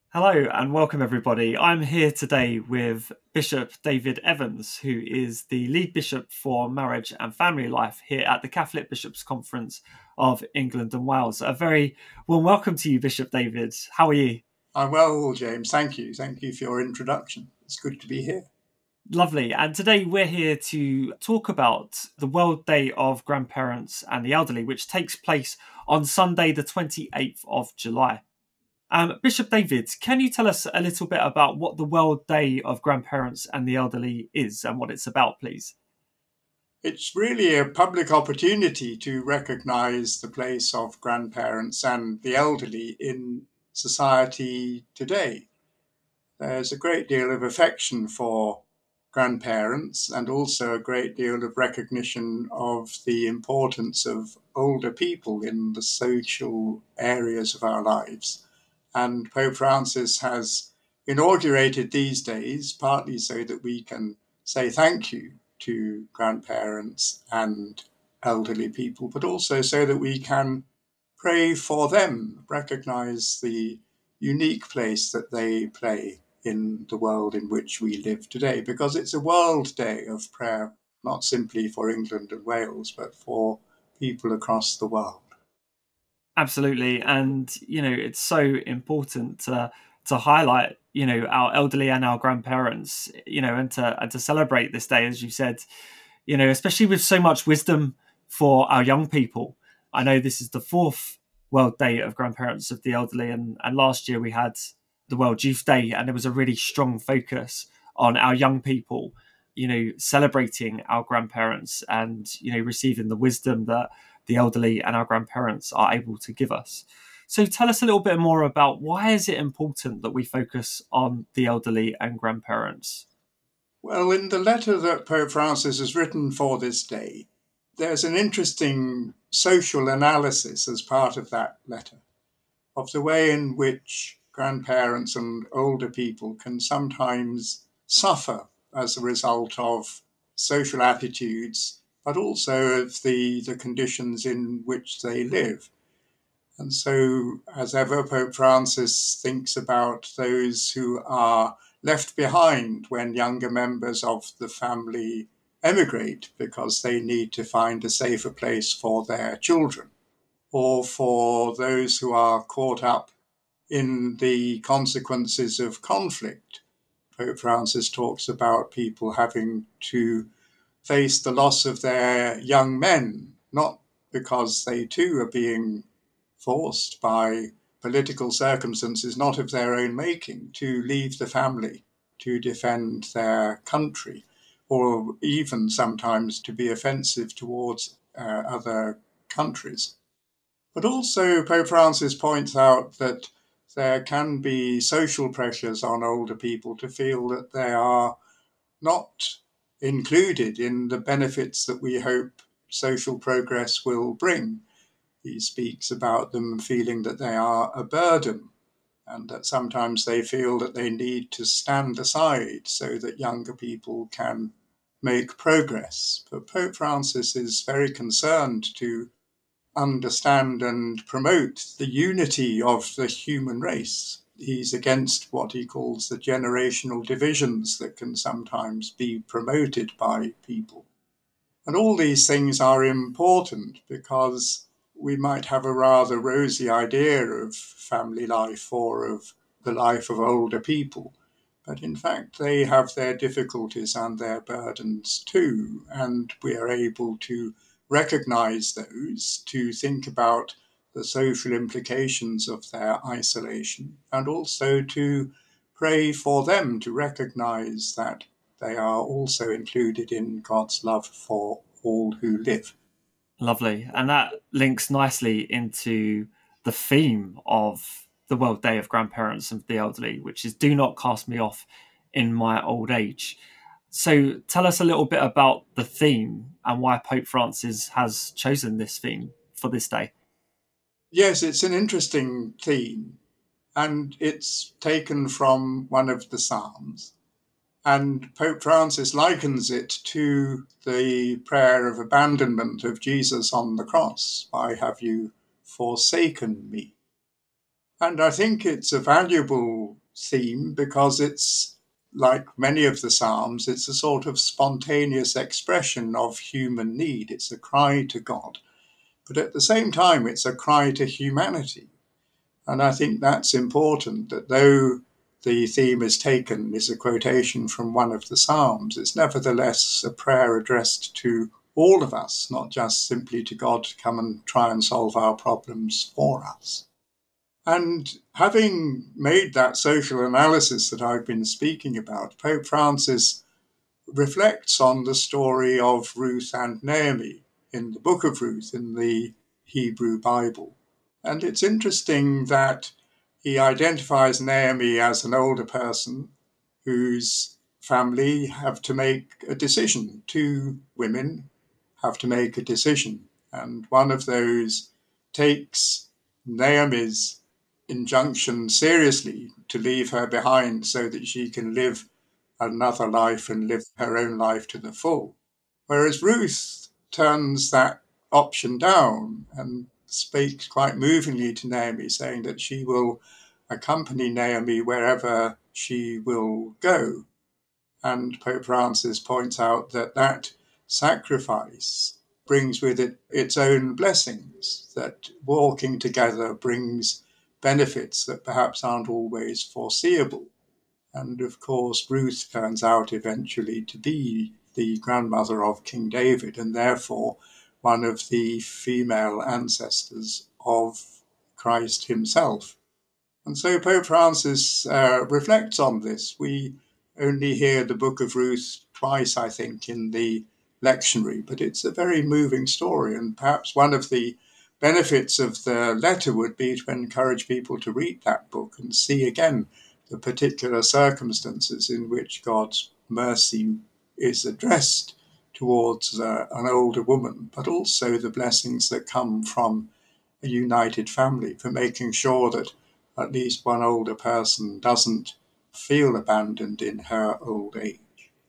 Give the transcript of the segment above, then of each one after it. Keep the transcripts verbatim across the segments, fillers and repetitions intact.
Hello and welcome, everybody. I'm here today with Bishop David Evans, who is the lead bishop for marriage and family life here at the Catholic Bishops' Conference of England and Wales. A very warm welcome to you, Bishop David. How are you? I'm well, James. Thank you. Thank you for your introduction. It's good to be here. Lovely. And today we're here to talk about the World Day of Grandparents and the Elderly, which takes place on Sunday, the twenty-eighth of July. Um, Bishop David, can you tell us a little bit about what the World Day of Grandparents and the Elderly is and what it's about, please? It's really a public opportunity to recognise the place of grandparents and the elderly in society today. There's a great deal of affection for grandparents and also a great deal of recognition of the importance of older people in the social areas of our lives. And Pope Francis has inaugurated these days, partly so that we can say thank you to grandparents and elderly people, but also so that we can pray for them, recognize the unique place that they play in the world in which we live today, because it's a World Day of prayer, not simply for England and Wales, but for people across the world. Absolutely. And, you know, it's so important to, to highlight, you know, our elderly and our grandparents, you know, and to, and to celebrate this day, as you said, you know, especially with so much wisdom for our young people. I know this is the fourth World Day of Grandparents of the Elderly, and, and last year we had the World Youth Day, and there was a really strong focus on our young people, you know, celebrating our grandparents and, you know, receiving the wisdom that the elderly and our grandparents are able to give us. So tell us a little bit more about why is it important that we focus on the elderly and grandparents? Well, in the letter that Pope Francis has written for this day, there's an interesting social analysis as part of that letter of the way in which grandparents and older people can sometimes suffer as a result of social attitudes, but also of the, the conditions in which they live. And so, as ever, Pope Francis thinks about those who are left behind when younger members of the family emigrate because they need to find a safer place for their children, or for those who are caught up in the consequences of conflict. Pope Francis talks about people having to face the loss of their young men, not because they too are being forced by political circumstances not of their own making to leave the family to defend their country, or even sometimes to be offensive towards uh, other countries. But also, Pope Francis points out that there can be social pressures on older people to feel that they are not included in the benefits that we hope social progress will bring. He speaks about them feeling that they are a burden and that sometimes they feel that they need to stand aside so that younger people can make progress. But Pope Francis is very concerned to understand and promote the unity of the human race. He's against what he calls the generational divisions that can sometimes be promoted by people. And all these things are important because we might have a rather rosy idea of family life or of the life of older people. But in fact, they have their difficulties and their burdens too. And we are able to recognize those, to think about the social implications of their isolation, and also to pray for them to recognize that they are also included in God's love for all who live. Lovely. And that links nicely into the theme of the World Day of Grandparents and the Elderly, which is do not cast me off in my old age. So tell us a little bit about the theme and why Pope Francis has chosen this theme for this day. Yes, it's an interesting theme, and it's taken from one of the Psalms. And Pope Francis likens it to the prayer of abandonment of Jesus on the cross. Why have you forsaken me? And I think it's a valuable theme because it's, like many of the Psalms, it's a sort of spontaneous expression of human need. It's a cry to God. But at the same time, it's a cry to humanity. And I think that's important, that though the theme is taken is a quotation from one of the Psalms, it's nevertheless a prayer addressed to all of us, not just simply to God to come and try and solve our problems for us. And having made that social analysis that I've been speaking about, Pope Francis reflects on the story of Ruth and Naomi in the book of Ruth in the Hebrew Bible. And it's interesting that he identifies Naomi as an older person whose family have to make a decision. Two women have to make a decision. And one of those takes Naomi's injunction seriously to leave her behind so that she can live another life and live her own life to the full. Whereas Ruth turns that option down and speaks quite movingly to Naomi, saying that she will accompany Naomi wherever she will go. And Pope Francis points out that that sacrifice brings with it its own blessings, that walking together brings benefits that perhaps aren't always foreseeable. And of course, Ruth turns out eventually to be the grandmother of King David and therefore one of the female ancestors of Christ himself. And so Pope Francis uh, reflects on this. We only hear the book of Ruth twice, I think, in the lectionary, but it's a very moving story. And perhaps one of the benefits of the letter would be to encourage people to read that book and see again the particular circumstances in which God's mercy is addressed towards uh, an older woman, but also the blessings that come from a united family, for making sure that at least one older person doesn't feel abandoned in her old age.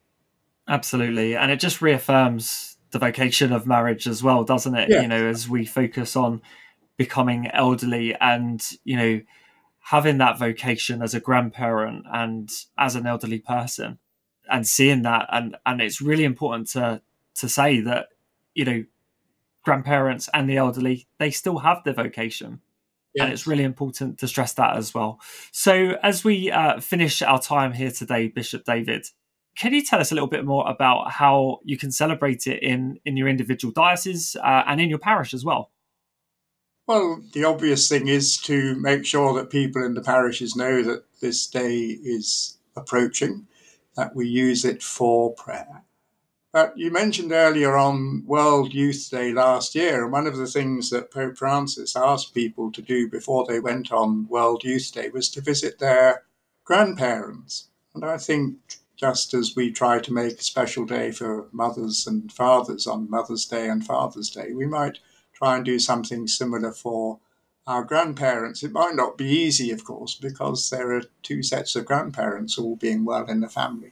Absolutely. And it just reaffirms the vocation of marriage as well, doesn't it? Yeah. You know, as we focus on becoming elderly and, you know, having that vocation as a grandparent and as an elderly person and seeing that. And, and it's really important to, to say that, you know, grandparents and the elderly, they still have their vocation. Yes. And it's really important to stress that as well. So as we uh, finish our time here today, Bishop David, can you tell us a little bit more about how you can celebrate it in, in your individual diocese uh, and in your parish as well? Well, the obvious thing is to make sure that people in the parishes know that this day is approaching, that we use it for prayer. But you mentioned earlier on World Youth Day last year, and one of the things that Pope Francis asked people to do before they went on World Youth Day was to visit their grandparents. And I think just as we try to make a special day for mothers and fathers on Mother's Day and Father's Day, we might try and do something similar for our grandparents. It might not be easy, of course, because there are two sets of grandparents all being well in the family.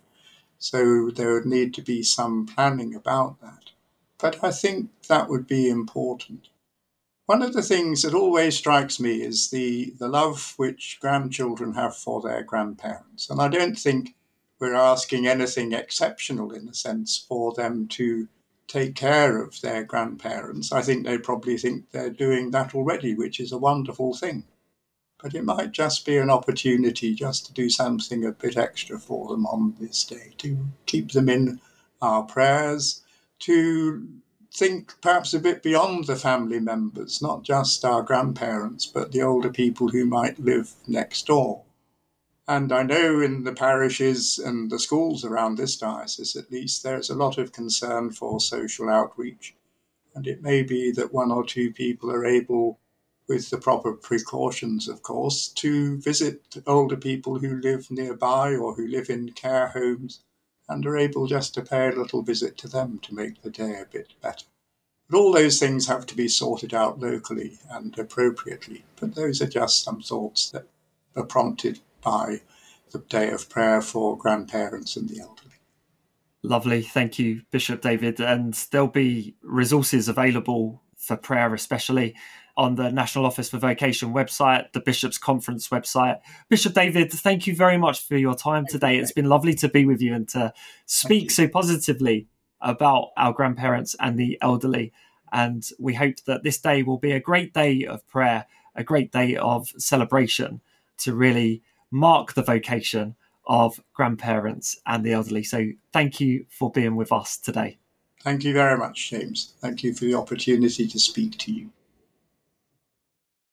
So there would need to be some planning about that. But I think that would be important. One of the things that always strikes me is the, the love which grandchildren have for their grandparents. And I don't think we're asking anything exceptional, in a sense, for them to take care of their grandparents. I think they probably think they're doing that already, which is a wonderful thing. But it might just be an opportunity just to do something a bit extra for them on this day, to keep them in our prayers, to think perhaps a bit beyond the family members, not just our grandparents, but the older people who might live next door. And I know in the parishes and the schools around this diocese, at least, there's a lot of concern for social outreach. And it may be that one or two people are able, with the proper precautions, of course, to visit older people who live nearby or who live in care homes and are able just to pay a little visit to them to make the day a bit better. But all those things have to be sorted out locally and appropriately. But those are just some thoughts that are prompted by the day of prayer for grandparents and the elderly. Lovely. Thank you, Bishop David. And there'll be resources available for prayer especially on the National Office for Vocation website, the Bishops' Conference website. Bishop David, thank you very much for your time today. It's been lovely to be with you and to speak so positively about our grandparents and the elderly. And we hope that this day will be a great day of prayer, a great day of celebration to really mark the vocation of grandparents and the elderly. So thank you for being with us today. Thank you very much, James. Thank you for the opportunity to speak to you.